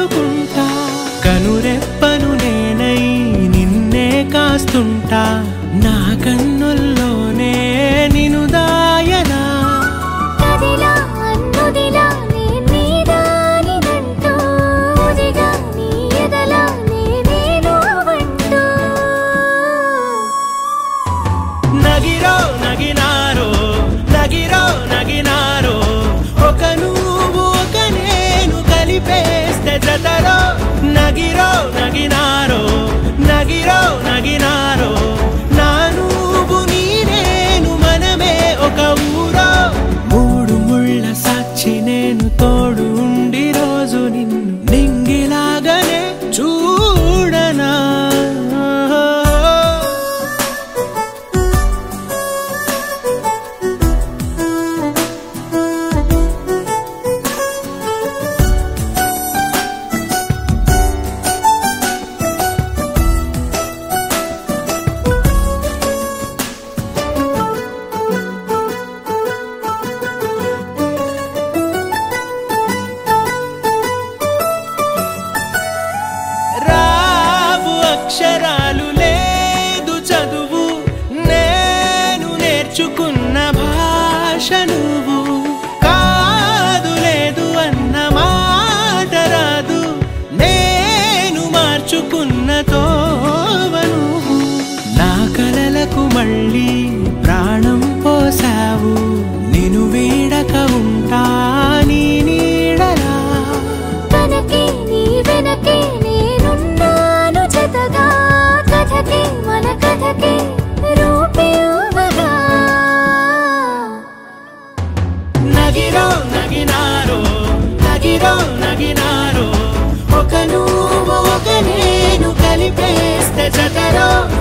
చూసుకుంటా కనురెప్పను నేనై నిన్నే కాస్తుంటా నా కన్నుల్లోనే నిను దాయనా నగిరో నగినారో నగిరో నగినారో ఒక నువ్వు ఒక నేను కలిపేస్తే జతరో నగిరో నగినారో నగిరో నగినారో నా నువ్వు నీ నేను మనమే ఒక ఊరో మూడు ముళ్ళ సాక్షి నేను తోడు ఉండి రోజు నిన్ను నింగిలాగానే చూడనా అక్షరాలు లేదు చదువు నేను నేర్చుకున్న భాష నువ్వు కాదు లేదు అన్న మాట రాదు నేను మార్చుకున్న తోవ నువ్వు నా కలలకు మళ్ళీ ప్రాణం పోసావు నిన్ను వీడక ఉంటా నీ నీడలా వెనకే నీ వెనకే మన కథకి రూపేవగా నగిరో నగినారో నగిరో నగినారో ఒక నువ్వు ఒక నేను కలిపేస్తే జతరో